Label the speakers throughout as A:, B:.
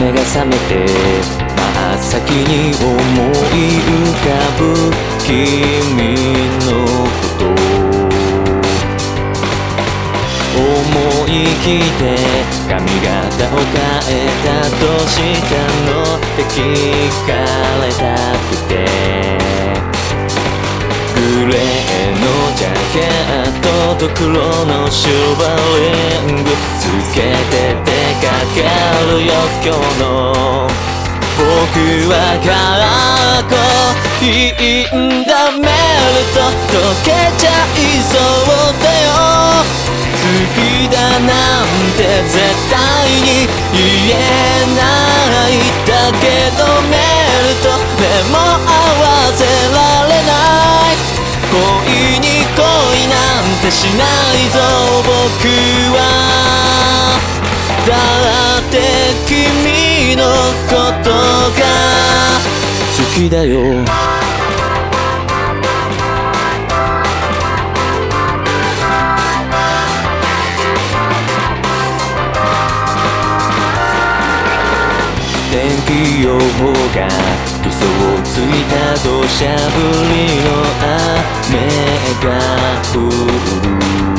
A: 目が覚めて真っ先に思い浮かぶ君のこと思い切って髪型を変えたどうしたのって聞かれたくてグレーのジャケットと黒のシルバーリングつけて出かけるよ今日の僕はからこいいんだメールと溶けちゃいそうだよ好きだなんて絶対に言えないだけどメールと目も合わせられない恋に恋なんてしないぞ僕はだって君のことが好きだよ天気予報が嘘をついた土砂降りの雨が降る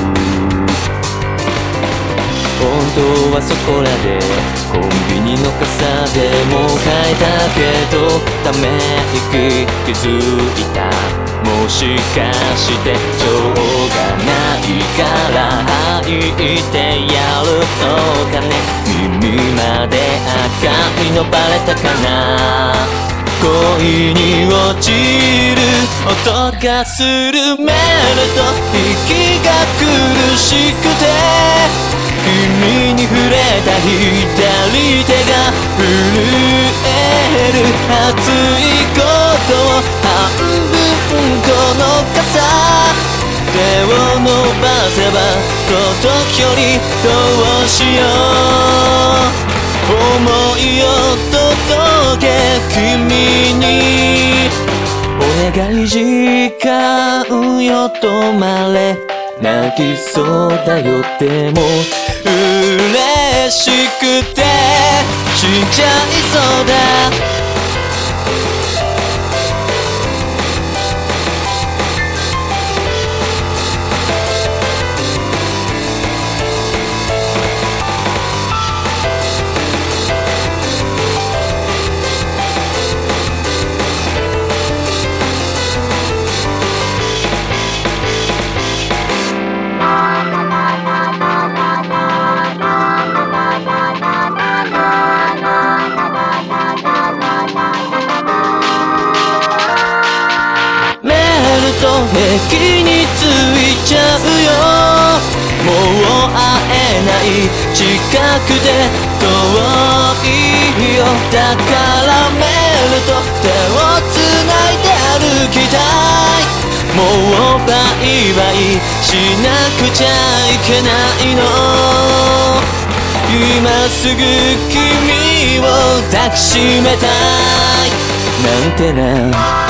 A: 本当はそこらでコンビニの傘でも買えたけどため息気づいたもしかしてしょうがないから吐いてやるのかね耳まで赤いのバレたかな恋に落ちる音がするメールと息が苦しくて君に触れた左手が震える熱いことを半分この傘手を伸ばせば届くよりどうしよう思いを届け君にお願い時間よ止まれ泣きそうだよでも嬉しくて死んじゃいそうだ駅に着いちゃうよもう会えない近くで遠いよだからメールと手をつないで歩きたいもうバイバイしなくちゃいけないの今すぐ君を抱きしめたいなんてな